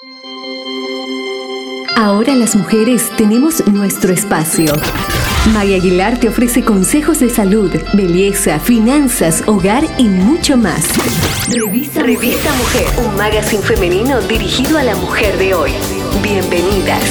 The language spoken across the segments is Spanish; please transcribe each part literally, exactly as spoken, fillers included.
Ahora las mujeres tenemos nuestro espacio. Maya Aguilar te ofrece consejos de salud, belleza, finanzas, hogar y mucho más. Revista, Revista Mujer, un magazine femenino dirigido a la mujer de hoy. Bienvenidas.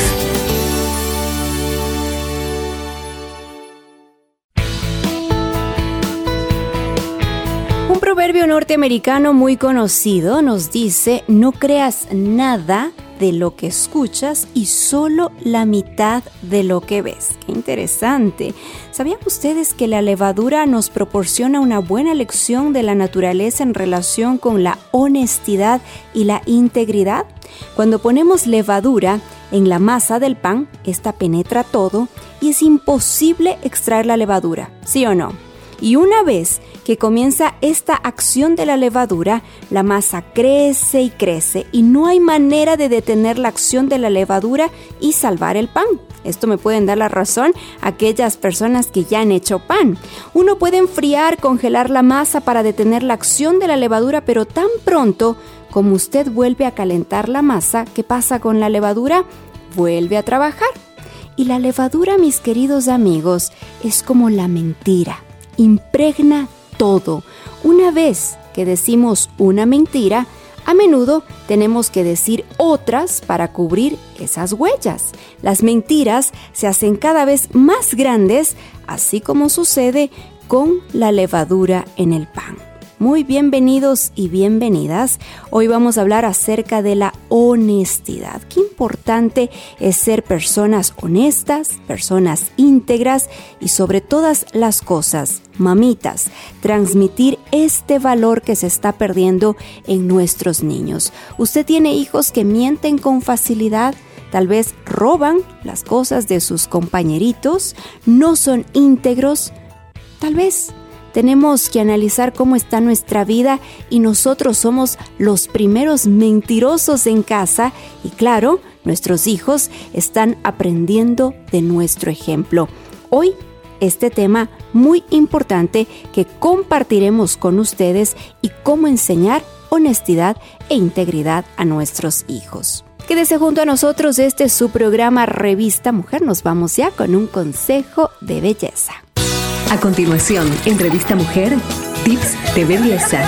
Un proverbio norteamericano muy conocido nos dice: no creas nada de lo que escuchas y solo la mitad de lo que ves. ¡Qué interesante! ¿Sabían ustedes que la levadura nos proporciona una buena lección de la naturaleza en relación con la honestidad y la integridad? Cuando ponemos levadura en la masa del pan, esta penetra todo y es imposible extraer la levadura, ¿sí o no? Y una vez que comienza esta acción de la levadura, la masa crece y crece y no hay manera de detener la acción de la levadura y salvar el pan. Esto me pueden dar la razón aquellas personas que ya han hecho pan. Uno puede enfriar, congelar la masa para detener la acción de la levadura, pero tan pronto como usted vuelve a calentar la masa, ¿qué pasa con la levadura? Vuelve a trabajar. Y la levadura, mis queridos amigos, es como la mentira. Impregna todo. Una vez que decimos una mentira, a menudo tenemos que decir otras para cubrir esas huellas. Las mentiras se hacen cada vez más grandes, así como sucede con la levadura en el pan. Muy bienvenidos y bienvenidas. Hoy vamos a hablar acerca de la honestidad. Qué importante es ser personas honestas, personas íntegras y sobre todas las cosas, mamitas, transmitir este valor que se está perdiendo en nuestros niños. ¿Usted tiene hijos que mienten con facilidad? Tal vez roban las cosas de sus compañeritos, no son íntegros, tal vez. Tenemos que analizar cómo está nuestra vida y nosotros somos los primeros mentirosos en casa y claro, nuestros hijos están aprendiendo de nuestro ejemplo. Hoy, este tema muy importante que compartiremos con ustedes y cómo enseñar honestidad e integridad a nuestros hijos. Quédese junto a nosotros, este es su programa Revista Mujer. Nos vamos ya con un consejo de belleza. A continuación, en Revista Mujer, tips de belleza.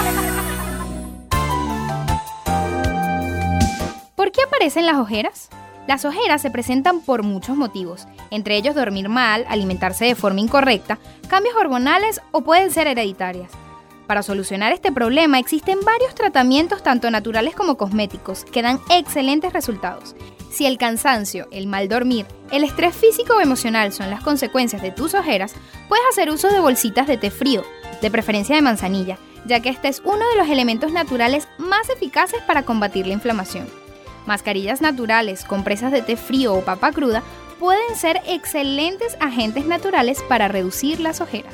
¿Por qué aparecen las ojeras? Las ojeras se presentan por muchos motivos, entre ellos dormir mal, alimentarse de forma incorrecta, cambios hormonales o pueden ser hereditarias. Para solucionar este problema existen varios tratamientos tanto naturales como cosméticos que dan excelentes resultados. Si el cansancio, el mal dormir, el estrés físico o emocional son las consecuencias de tus ojeras, puedes hacer uso de bolsitas de té frío, de preferencia de manzanilla, ya que este es uno de los elementos naturales más eficaces para combatir la inflamación. Mascarillas naturales, compresas de té frío o papa cruda pueden ser excelentes agentes naturales para reducir las ojeras.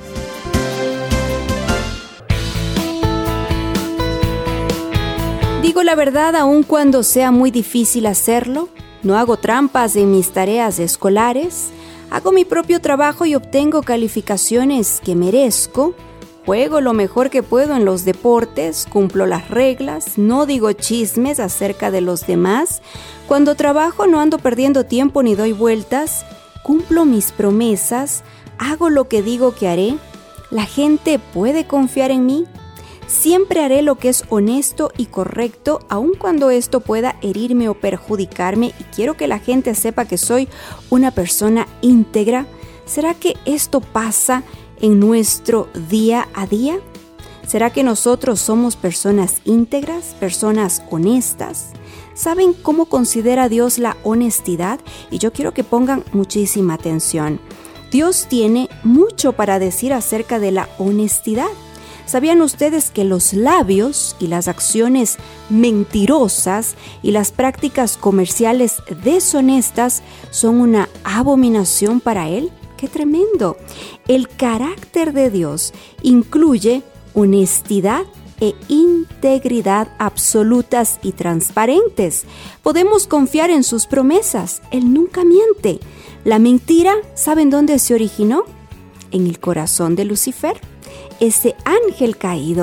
Digo la verdad aun cuando sea muy difícil hacerlo. No hago trampas en mis tareas escolares, hago mi propio trabajo y obtengo calificaciones que merezco, juego lo mejor que puedo en los deportes, cumplo las reglas, no digo chismes acerca de los demás, cuando trabajo no ando perdiendo tiempo ni doy vueltas, cumplo mis promesas, hago lo que digo que haré, la gente puede confiar en mí. Siempre haré lo que es honesto y correcto, aun cuando esto pueda herirme o perjudicarme, y quiero que la gente sepa que soy una persona íntegra. ¿Será que esto pasa en nuestro día a día? ¿Será que nosotros somos personas íntegras, personas honestas? ¿Saben cómo considera Dios la honestidad? Y yo quiero que pongan muchísima atención. Dios tiene mucho para decir acerca de la honestidad. ¿Sabían ustedes que los labios y las acciones mentirosas y las prácticas comerciales deshonestas son una abominación para Él? ¡Qué tremendo! El carácter de Dios incluye honestidad e integridad absolutas y transparentes. Podemos confiar en sus promesas. Él nunca miente. La mentira, ¿saben dónde se originó? En el corazón de Lucifer. Ese ángel caído.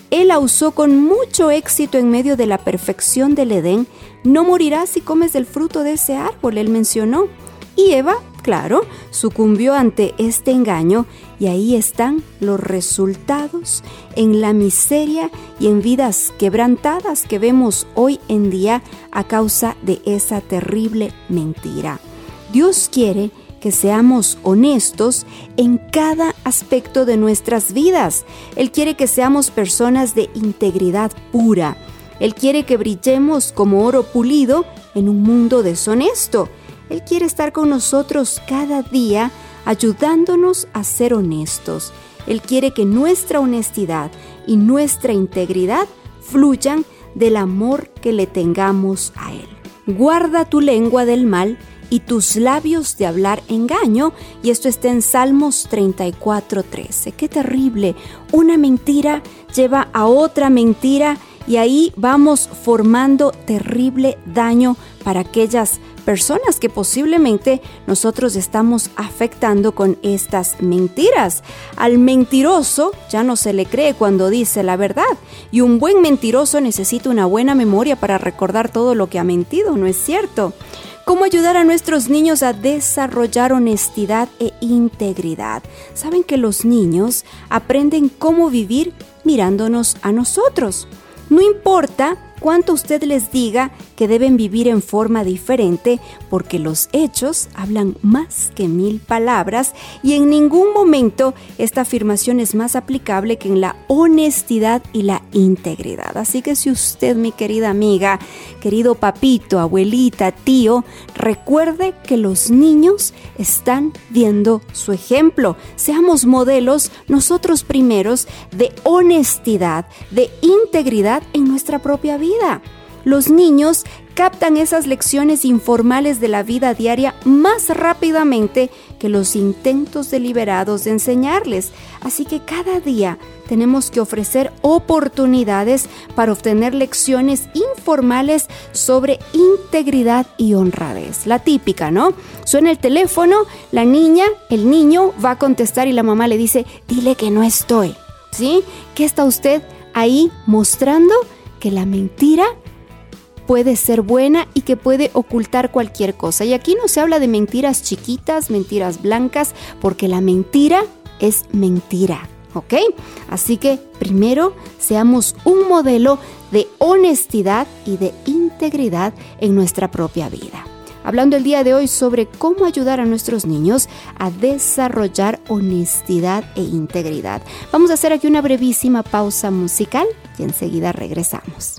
Él la usó con mucho éxito en medio de la perfección del Edén. No morirás si comes del fruto de ese árbol, Él mencionó. Y Eva, claro, sucumbió ante este engaño y ahí están los resultados en la miseria y en vidas quebrantadas que vemos hoy en día a causa de esa terrible mentira. Dios quiere que seamos honestos en cada aspecto de nuestras vidas. Él quiere que seamos personas de integridad pura. Él quiere que brillemos como oro pulido en un mundo deshonesto. Él quiere estar con nosotros cada día, ayudándonos a ser honestos. Él quiere que nuestra honestidad y nuestra integridad fluyan del amor que le tengamos a Él. Guarda tu lengua del mal y tus labios de hablar engaño. Y esto está en Salmos treinta y cuatro, trece. ¡Qué terrible! Una mentira lleva a otra mentira y ahí vamos formando terrible daño para aquellas personas que posiblemente nosotros estamos afectando con estas mentiras. Al mentiroso ya no se le cree cuando dice la verdad, y un buen mentiroso necesita una buena memoria para recordar todo lo que ha mentido, ¿no es cierto? ¿Cómo ayudar a nuestros niños a desarrollar honestidad e integridad? Saben que los niños aprenden cómo vivir mirándonos a nosotros. No importa cuánto usted les diga que deben vivir en forma diferente, porque los hechos hablan más que mil palabras y en ningún momento esta afirmación es más aplicable que en la honestidad y la integridad. Así que si usted, mi querida amiga, querido papito, abuelita, tío, recuerde que los niños están viendo su ejemplo. Seamos modelos nosotros primeros de honestidad, de integridad en nuestra propia vida. Los niños captan esas lecciones informales de la vida diaria más rápidamente que los intentos deliberados de enseñarles. Así que cada día tenemos que ofrecer oportunidades para obtener lecciones informales sobre integridad y honradez. La típica, ¿no? Suena el teléfono, la niña, el niño va a contestar y la mamá le dice, dile que no estoy. ¿Sí? ¿Qué está usted ahí mostrando? Que la mentira puede ser buena y que puede ocultar cualquier cosa. Y aquí no se habla de mentiras chiquitas, mentiras blancas, porque la mentira es mentira, ¿ok? Así que primero seamos un modelo de honestidad y de integridad en nuestra propia vida. Hablando el día de hoy sobre cómo ayudar a nuestros niños a desarrollar honestidad e integridad. Vamos a hacer aquí una brevísima pausa musical y enseguida regresamos.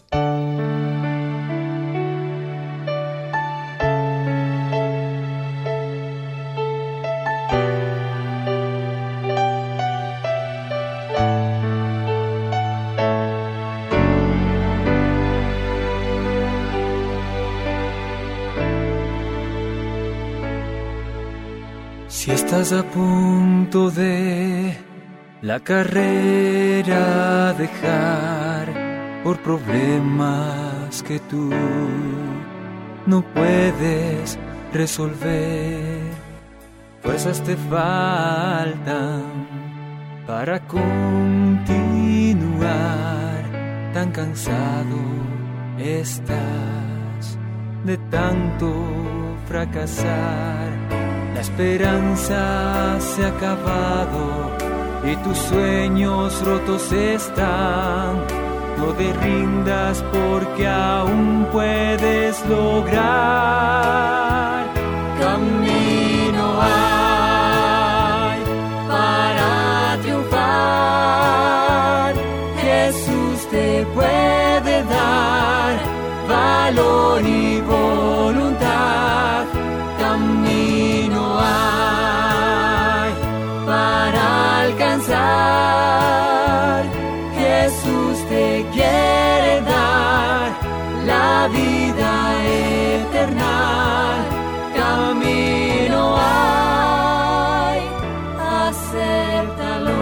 Si estás a punto de la carrera dejar por problemas que tú no puedes resolver, fuerzas te faltan para continuar, tan cansado estás de tanto fracasar. La esperanza se ha acabado y tus sueños rotos están. No te rindas porque aún puedes lograr. Camino hay para triunfar. Jesús te puede dar valor y voluntad. Camino hay para alcanzar. Jesús te quiere dar la vida eterna. Camino hay, acéptalo.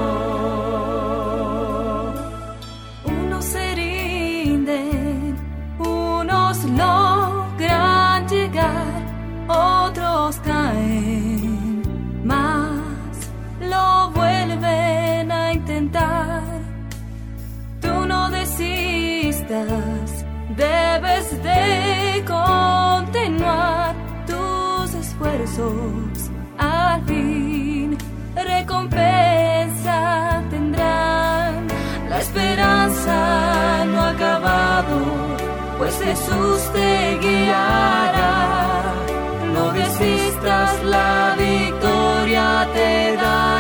Unos se rinden, unos logran llegar, otros caen, mas lo vuelven a intentar. esfuerzos al fin recompensa tendrán. La esperanza no ha acabado, pues Jesús te guiará. No desistas, la victoria te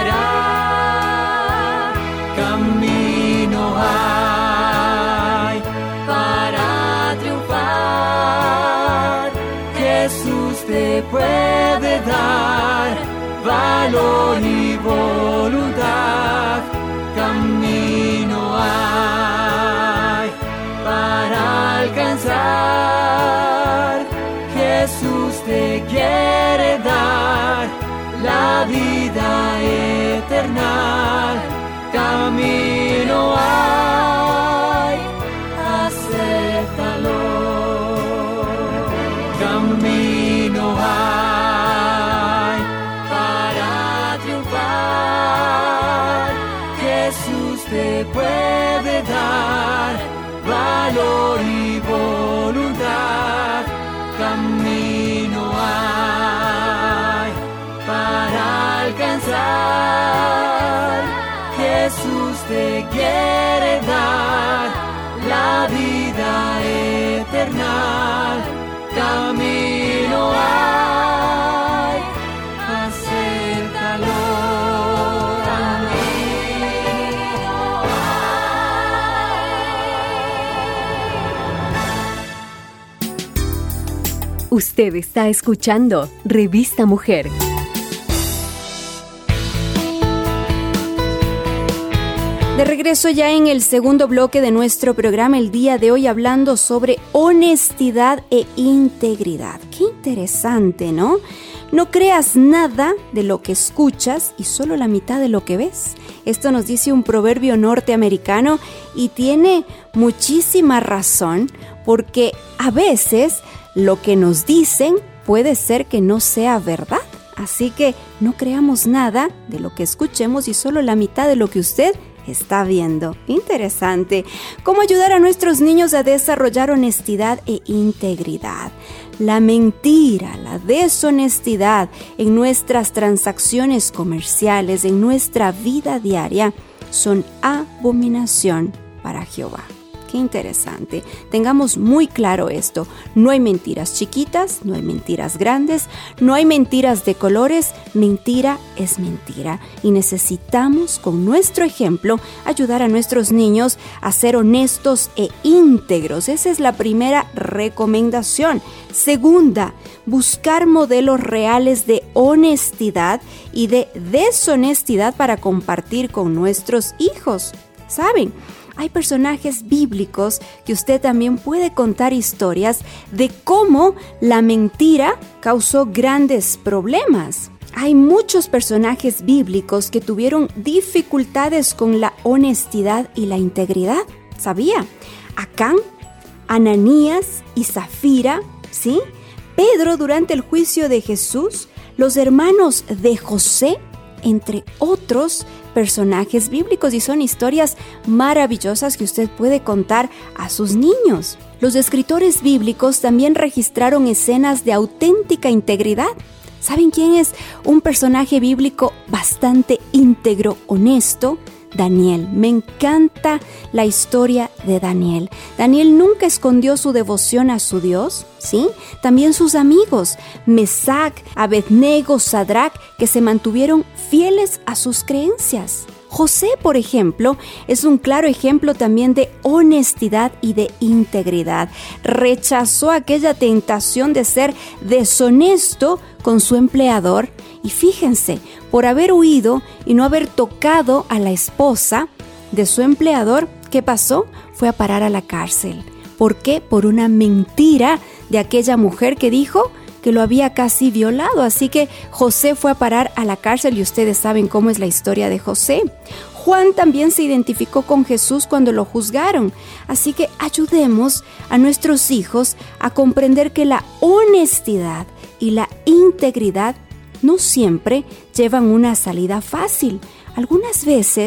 dará. Camino hay para triunfar. Jesús te puede dar valor y voluntad. Camino hay para alcanzar. Jesús te quiere dar la vida eterna. Camino hay, acéptalo. Camino hay para triunfar. Jesús te puede dar valor y voluntad. Camino hay para alcanzar. Jesús te quiere dar la vida eterna. Camino hay, acéptalo. Camino hay. Usted está escuchando Revista Mujer. De regreso ya en el segundo bloque de nuestro programa el día de hoy, hablando sobre honestidad e integridad. Qué interesante, ¿no? No creas nada de lo que escuchas y solo la mitad de lo que ves. Esto nos dice un proverbio norteamericano y tiene muchísima razón, porque a veces lo que nos dicen puede ser que no sea verdad. Así que no creamos nada de lo que escuchemos y solo la mitad de lo que usted está viendo. Interesante. ¿Cómo ayudar a nuestros niños a desarrollar honestidad e integridad? La mentira, la deshonestidad en nuestras transacciones comerciales, en nuestra vida diaria, son abominación para Jehová. Qué interesante. Tengamos muy claro esto. No hay mentiras chiquitas, no hay mentiras grandes, no hay mentiras de colores. Mentira es mentira. Y necesitamos, con nuestro ejemplo, ayudar a nuestros niños a ser honestos e íntegros. Esa es la primera recomendación. Segunda, buscar modelos reales de honestidad y de deshonestidad para compartir con nuestros hijos. ¿Saben? Hay personajes bíblicos que usted también puede contar historias de cómo la mentira causó grandes problemas. Hay muchos personajes bíblicos que tuvieron dificultades con la honestidad y la integridad. ¿Sabía? Acán, Ananías y Zafira, ¿sí? Pedro durante el juicio de Jesús, los hermanos de José, entre otros personajes bíblicos, y son historias maravillosas que usted puede contar a sus niños. Los escritores bíblicos también registraron escenas de auténtica integridad. ¿Saben quién es un personaje bíblico bastante íntegro, honesto? Daniel. Me encanta la historia de Daniel. Daniel nunca escondió su devoción a su Dios, ¿sí? También sus amigos, Mesac, Abednego, Sadrac, que se mantuvieron fieles a sus creencias. José, por ejemplo, es un claro ejemplo también de honestidad y de integridad. Rechazó aquella tentación de ser deshonesto con su empleador y fíjense, por haber huido y no haber tocado a la esposa de su empleador, ¿qué pasó? Fue a parar a la cárcel. ¿Por qué? Por una mentira de aquella mujer que dijo que lo había casi violado. Así que José fue a parar a la cárcel y ustedes saben cómo es la historia de José. Juan también se identificó con Jesús cuando lo juzgaron. Así que ayudemos a nuestros hijos a comprender que la honestidad y la integridad no siempre llevan una salida fácil. Algunas veces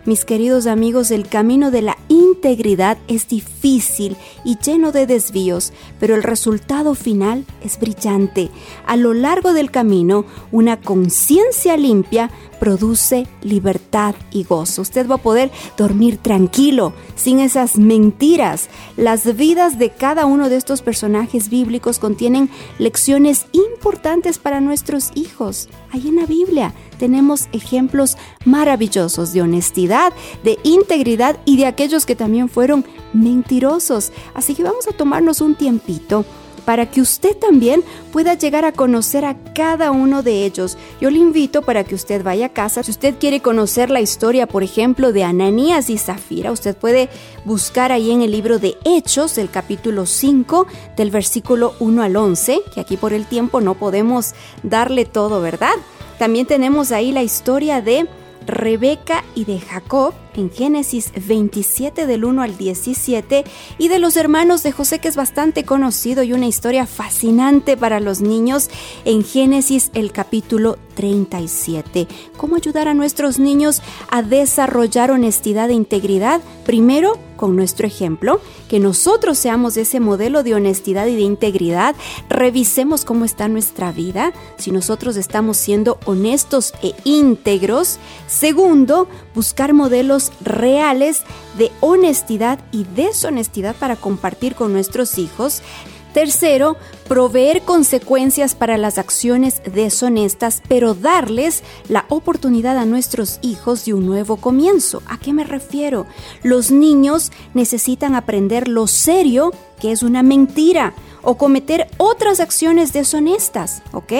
Mis queridos amigos, el camino de la integridad es difícil y lleno de desvíos, pero el resultado final es brillante. A lo largo del camino, una conciencia limpia produce libertad y gozo. Usted va a poder dormir tranquilo, sin esas mentiras. Las vidas de cada uno de estos personajes bíblicos contienen lecciones importantes para nuestros hijos. Ahí en la Biblia tenemos ejemplos maravillosos de honestidad, de integridad y de aquellos que también fueron mentirosos. Así que vamos a tomarnos un tiempito para que usted también pueda llegar a conocer a cada uno de ellos. Yo le invito para que usted vaya a casa. Si usted quiere conocer la historia, por ejemplo, de Ananías y Zafira, usted puede buscar ahí en el libro de Hechos, el capítulo cinco, del versículo uno al once, que aquí por el tiempo no podemos darle todo, ¿verdad? También tenemos ahí la historia de Rebeca y de Jacob en Génesis veintisiete del uno al diecisiete, y de los hermanos de José, que es bastante conocido y una historia fascinante para los niños, en Génesis el capítulo treinta y siete. ¿Cómo ayudar a nuestros niños a desarrollar honestidad e integridad? Primero, con nuestro ejemplo, que nosotros seamos ese modelo de honestidad y de integridad. Revisemos cómo está nuestra vida, si nosotros estamos siendo honestos e íntegros. Segundo, buscar modelos reales de honestidad y deshonestidad para compartir con nuestros hijos. Tercero, proveer consecuencias para las acciones deshonestas, pero darles la oportunidad a nuestros hijos de un nuevo comienzo. ¿A qué me refiero? Los niños necesitan aprender lo serio que es una mentira o cometer otras acciones deshonestas, ¿ok?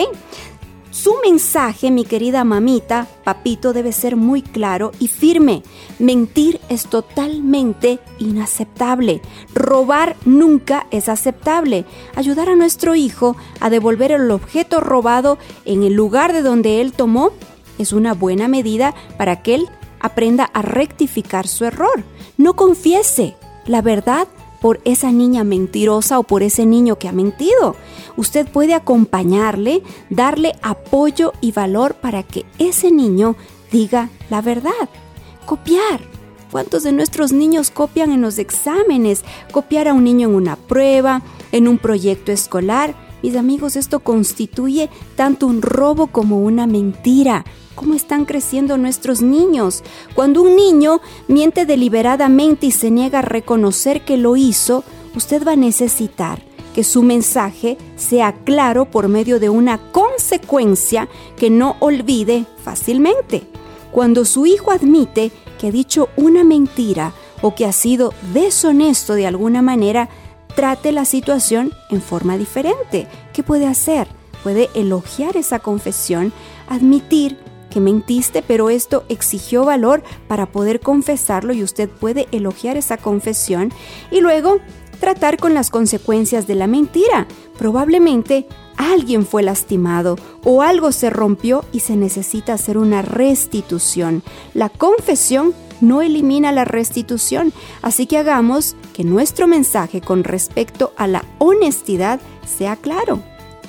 Su mensaje, mi querida mamita, papito, debe ser muy claro y firme. Mentir es totalmente inaceptable. Robar nunca es aceptable. Ayudar a nuestro hijo a devolver el objeto robado en el lugar de donde él tomó es una buena medida para que él aprenda a rectificar su error. No confiese la verdad por esa niña mentirosa o por ese niño que ha mentido. Usted puede acompañarle, darle apoyo y valor para que ese niño diga la verdad. Copiar. ¿Cuántos de nuestros niños copian en los exámenes? Copiar a un niño en una prueba, en un proyecto escolar. Mis amigos, esto constituye tanto un robo como una mentira. ¿Cómo están creciendo nuestros niños? Cuando un niño miente deliberadamente y se niega a reconocer que lo hizo, usted va a necesitar que su mensaje sea claro por medio de una consecuencia que no olvide fácilmente. Cuando su hijo admite que ha dicho una mentira o que ha sido deshonesto de alguna manera, trate la situación en forma diferente. ¿Qué puede hacer? Puede elogiar esa confesión, admitir que mentiste, pero esto exigió valor para poder confesarlo y usted puede elogiar esa confesión y luego tratar con las consecuencias de la mentira. Probablemente alguien fue lastimado o algo se rompió y se necesita hacer una restitución. La confesión no elimina la restitución, así que hagamos que nuestro mensaje con respecto a la honestidad sea claro.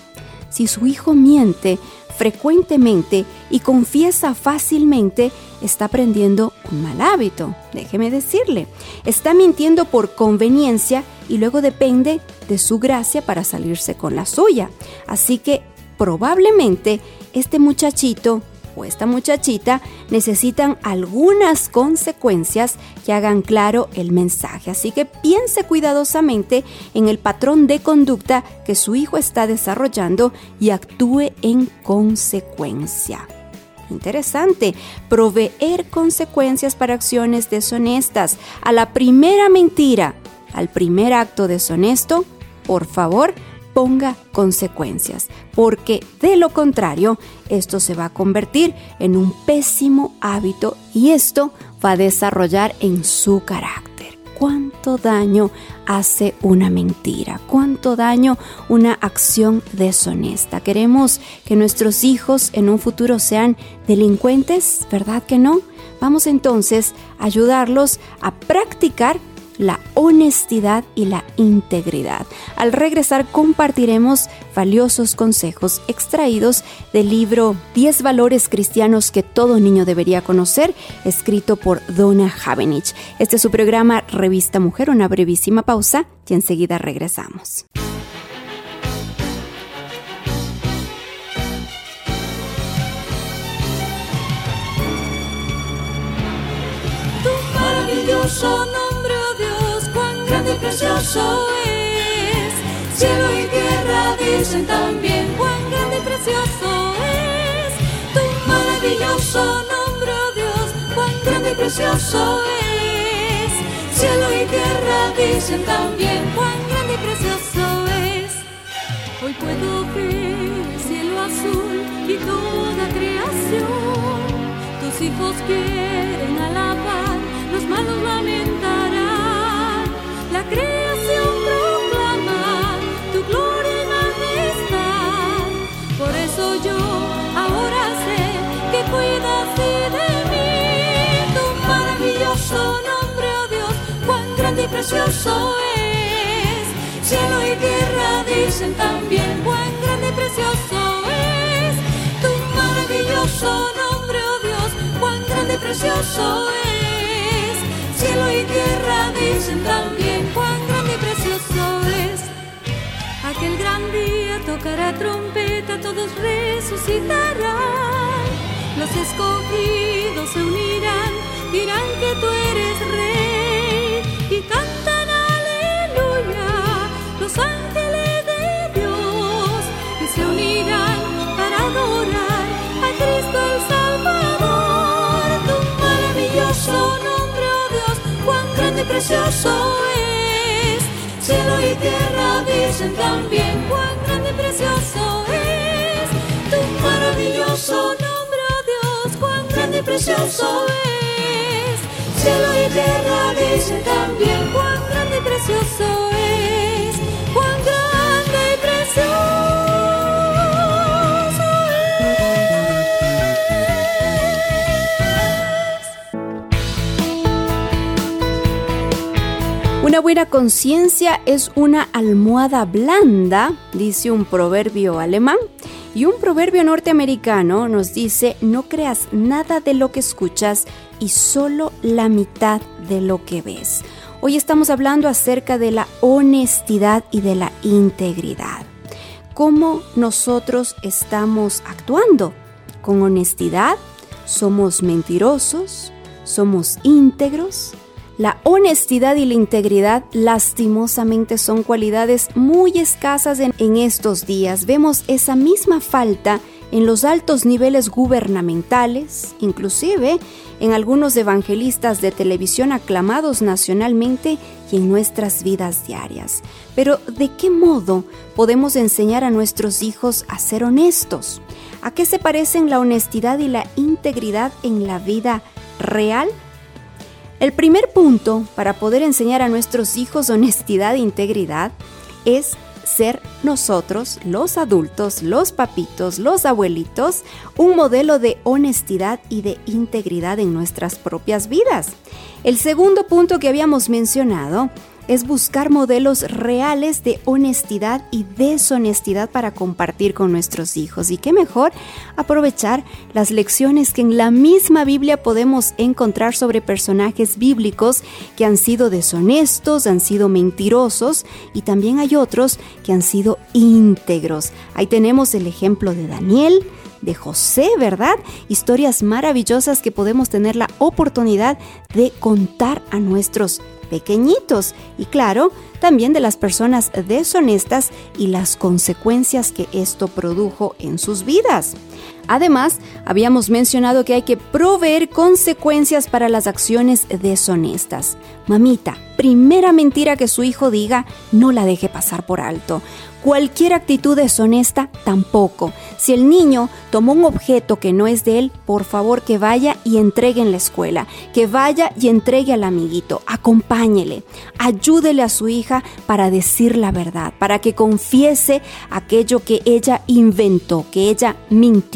Si su hijo miente frecuentemente y confiesa fácilmente, está aprendiendo un mal hábito. Déjeme decirle, está mintiendo por conveniencia y luego depende de su gracia para salirse con la suya. Así que probablemente este muchachito o esta muchachita necesitan algunas consecuencias que hagan claro el mensaje. Así que piense cuidadosamente en el patrón de conducta que su hijo está desarrollando y actúe en consecuencia. Interesante, proveer consecuencias para acciones deshonestas. A la primera mentira, al primer acto deshonesto, por favor, ponga consecuencias, porque de lo contrario, esto se va a convertir en un pésimo hábito y esto va a desarrollar en su carácter. ¿Cuánto daño hace una mentira? ¿Cuánto daño una acción deshonesta? ¿Queremos que nuestros hijos en un futuro sean delincuentes? ¿Verdad que no? Vamos entonces a ayudarlos a practicar la honestidad y la integridad. Al regresar compartiremos valiosos consejos extraídos del libro diez valores cristianos que todo niño debería conocer, escrito por Donna Havenich. Este es su programa Revista Mujer, una brevísima pausa y enseguida regresamos. Tu maravilloso nombre, oh Dios, cuán grande y precioso es. Cielo y tierra dicen también cuán grande y precioso es. Tu maravilloso nombre, oh Dios, cuán grande y precioso es. Cielo y tierra dicen también cuán grande y precioso es. Hoy puedo ver el cielo azul y toda creación. Tus hijos quieren alabar, los malos lamentarán. La creación proclama tu gloria y majestad. Por eso yo ahora sé que cuidas de mí. Tu maravilloso nombre, oh Dios, cuán grande y precioso es. Cielo y tierra dicen también cuán grande y precioso es. Tu maravilloso nombre, oh Dios, cuán grande y precioso es. Cielo y tierra dicen también cuán grande y precioso es. Aquel gran día tocará trompeta, todos resucitarán. Los escogidos se unirán, dirán que tú eres rey y cantan aleluya. Los ángeles de Dios y se unirán para adorar a Cristo el Salvador. Tu maravilloso nombre, oh Dios, cuán grande y precioso es. Cielo y tierra dicen también cuán grande y precioso es. Tu maravilloso nombre, oh Dios, cuán grande y precioso es. Cielo y tierra dicen también cuán grande y precioso es. Cuán grande y precioso es. Una buena conciencia es una almohada blanda, dice un proverbio alemán. Y un proverbio norteamericano nos dice: no creas nada de lo que escuchas y solo la mitad de lo que ves. Hoy estamos hablando acerca de la honestidad y de la integridad. ¿Cómo nosotros estamos actuando? ¿Con honestidad? ¿Somos mentirosos? ¿Somos íntegros? La honestidad y la integridad lastimosamente son cualidades muy escasas en, en estos días. Vemos esa misma falta en los altos niveles gubernamentales, inclusive en algunos evangelistas de televisión aclamados nacionalmente y en nuestras vidas diarias. Pero, ¿de qué modo podemos enseñar a nuestros hijos a ser honestos? ¿A qué se parecen la honestidad y la integridad en la vida real? El primer punto para poder enseñar a nuestros hijos honestidad e integridad es ser nosotros, los adultos, los papitos, los abuelitos, un modelo de honestidad y de integridad en nuestras propias vidas. El segundo punto que habíamos mencionado es buscar modelos reales de honestidad y deshonestidad para compartir con nuestros hijos. Y qué mejor aprovechar las lecciones que en la misma Biblia podemos encontrar sobre personajes bíblicos que han sido deshonestos, han sido mentirosos, y también hay otros que han sido íntegros. Ahí tenemos el ejemplo de Daniel, de José, ¿verdad? Historias maravillosas que podemos tener la oportunidad de contar a nuestros pequeñitos, y claro, también de las personas deshonestas y las consecuencias que esto produjo en sus vidas. Además, habíamos mencionado que hay que proveer consecuencias para las acciones deshonestas. Mamita, primera mentira que su hijo diga, no la deje pasar por alto. Cualquier actitud deshonesta, tampoco. Si el niño tomó un objeto que no es de él, por favor que vaya y entregue en la escuela, que vaya y entregue al amiguito, acompáñele, ayúdele a su hija para decir la verdad, para que confiese aquello que ella inventó, que ella mintió.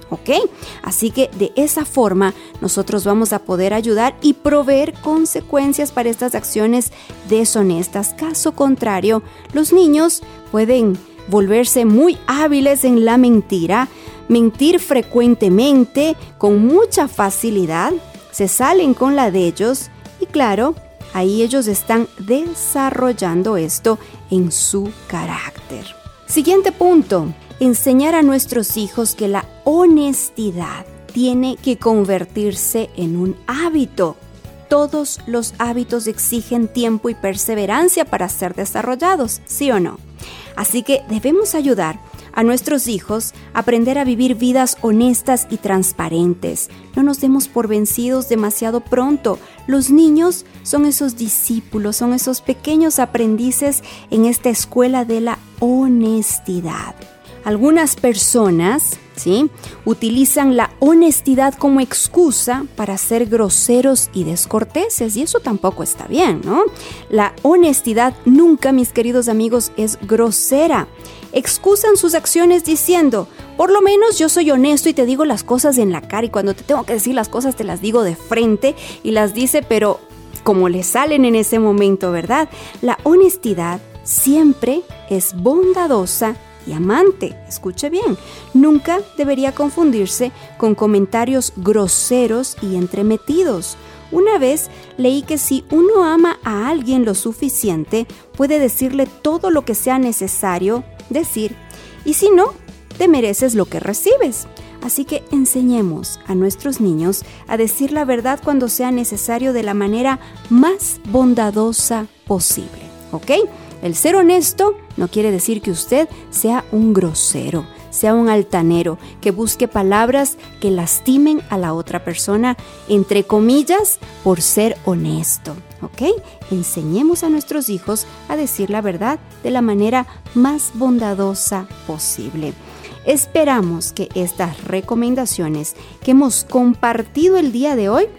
¿ok? Así que de esa forma nosotros vamos a poder ayudar y proveer consecuencias para estas acciones deshonestas. Caso contrario, los niños pueden volverse muy hábiles en la mentira, mentir frecuentemente, con mucha facilidad, se salen con la de ellos y claro, ahí ellos están desarrollando esto en su carácter. Siguiente punto. Enseñar a nuestros hijos que la honestidad tiene que convertirse en un hábito. Todos los hábitos exigen tiempo y perseverancia para ser desarrollados, ¿sí o no? Así que debemos ayudar a nuestros hijos a aprender a vivir vidas honestas y transparentes. No nos demos por vencidos demasiado pronto. Los niños son esos discípulos, son esos pequeños aprendices en esta escuela de la honestidad. Algunas personas, ¿sí?, utilizan la honestidad como excusa para ser groseros y descorteses, y eso tampoco está bien, ¿no? La honestidad nunca, mis queridos amigos, es grosera. Excusan sus acciones diciendo, por lo menos yo soy honesto y te digo las cosas en la cara, y cuando te tengo que decir las cosas te las digo de frente, y las dice pero como le salen en ese momento, ¿verdad? La honestidad siempre es bondadosa y amante. Escuche bien, nunca debería confundirse con comentarios groseros y entremetidos. Una vez leí que si uno ama a alguien lo suficiente, puede decirle todo lo que sea necesario decir, y si no, te mereces lo que recibes. Así que enseñemos a nuestros niños a decir la verdad cuando sea necesario de la manera más bondadosa posible, ¿ok? El ser honesto no quiere decir que usted sea un grosero, sea un altanero, que busque palabras que lastimen a la otra persona, entre comillas, por ser honesto, ¿ok? Enseñemos a nuestros hijos a decir la verdad de la manera más bondadosa posible. Esperamos que estas recomendaciones que hemos compartido el día de hoy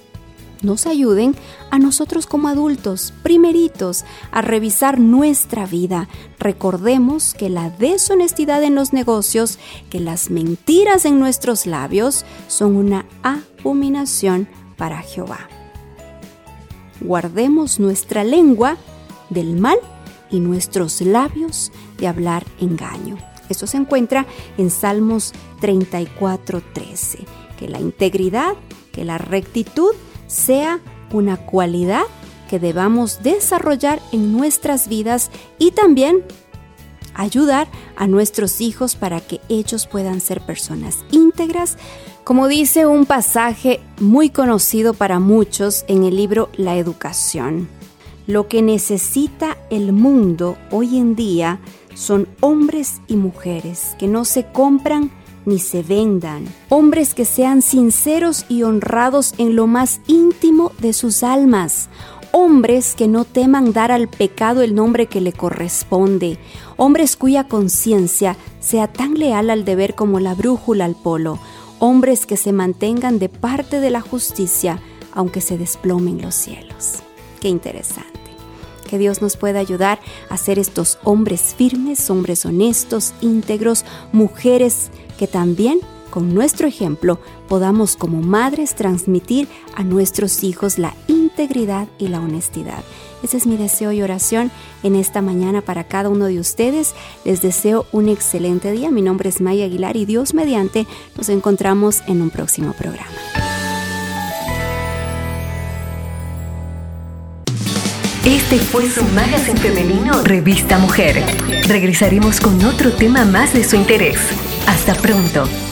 nos ayuden a nosotros como adultos, primeritos, a revisar nuestra vida. Recordemos que la deshonestidad en los negocios, que las mentiras en nuestros labios son una abominación para Jehová. Guardemos nuestra lengua del mal y nuestros labios de hablar engaño. Esto se encuentra en Salmos treinta y cuatro, trece. Que la integridad, que la rectitud sea una cualidad que debamos desarrollar en nuestras vidas y también ayudar a nuestros hijos para que ellos puedan ser personas íntegras. Como dice un pasaje muy conocido para muchos en el libro La Educación, lo que necesita el mundo hoy en día son hombres y mujeres que no se compran ni se vendan, hombres que sean sinceros y honrados en lo más íntimo de sus almas, hombres que no teman dar al pecado el nombre que le corresponde, hombres cuya conciencia sea tan leal al deber como la brújula al polo, hombres que se mantengan de parte de la justicia aunque se desplomen los cielos. Qué interesante. Que Dios nos pueda ayudar a ser estos hombres firmes, hombres honestos, íntegros, mujeres que también con nuestro ejemplo podamos como madres transmitir a nuestros hijos la integridad y la honestidad. Ese es mi deseo y oración en esta mañana para cada uno de ustedes. Les deseo un excelente día. Mi nombre es Maya Aguilar y Dios mediante nos encontramos en un próximo programa. Este fue su magazine femenino Revista Mujer. Regresaremos con otro tema más de su interés. Hasta pronto.